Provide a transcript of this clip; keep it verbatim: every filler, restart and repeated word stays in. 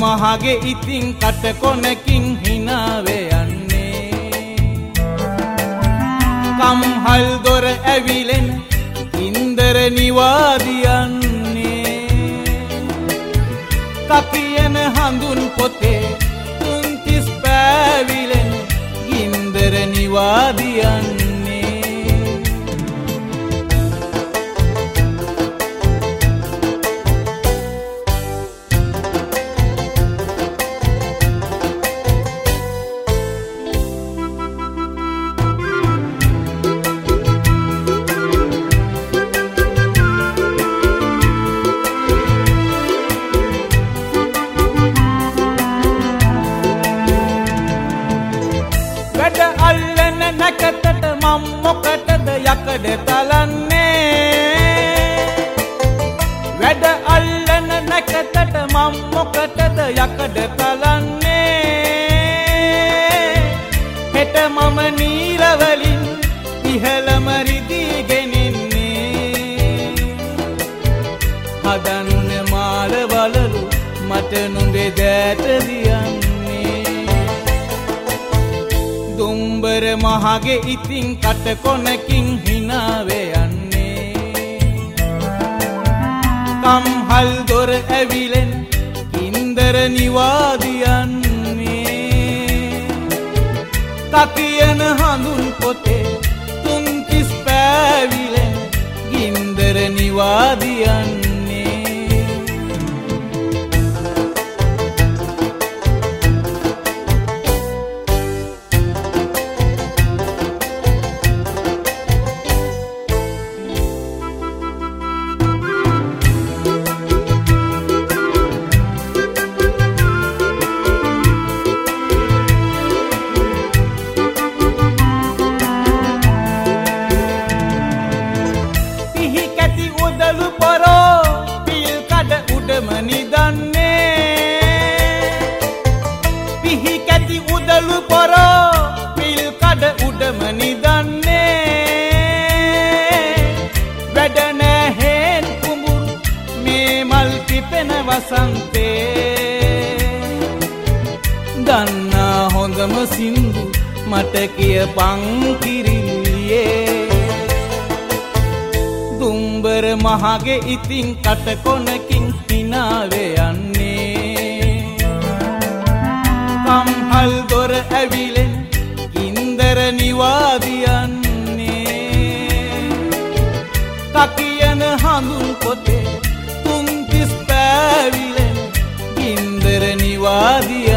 මහගේ ඉතින් කට කොනකින් හිනාවේ යන්නේ කම්හල් දොර ඇවිලෙන් ඉන්දර නිවාදියන්නේ කකියන හඳුන් පොතේ තුන්තිස් පෑවිලෙන් ඉන්දර නිවාදියන්නේ අල්ලන නැකතට මම මොකටද යකඩ තලන්නේ වැඩ අල්ලන නැකතට මම මොකටද යකඩ තලන්නේ හෙට මම නීරවලින් ඉහළම රිදී ගෙනින්නේ හදන්න මාල බලලු මට නුඹේ දෑත දියන්නේ දුම්බර මහගේ ඉතින් කට කොනකින් හිනාවේ යන්නේ කම්හල් දොර ඇවිලෙන් ඉන්දර නිවාදියන්නේ කකියන හඳුන් පොතේ තුන්තිස් පෑවිලෙන් ඉන්දර නිවාදියන්නේ පිහි කැති උදළු පොරෝ පිල් කඩ උඩම නිදන්නේ වැඩ නැහෙන් කුඹුරු මේ මල් පිපෙන වසන්තේ දන්නා හොඳම සින්දු මට කියපන් කිරිල්ලියේ දුම්බර මහගේ ඉතින් කට කොනකින් හිනාවේ යන්නේ කම්හල් දොර ඇවිලෙන් ඉන්දර නිවාදියන්නේ කකියන හඳුන් පොතේ තුන්තිස් පෑවිලෙන් ඉන්දර නිවාදියන්නේ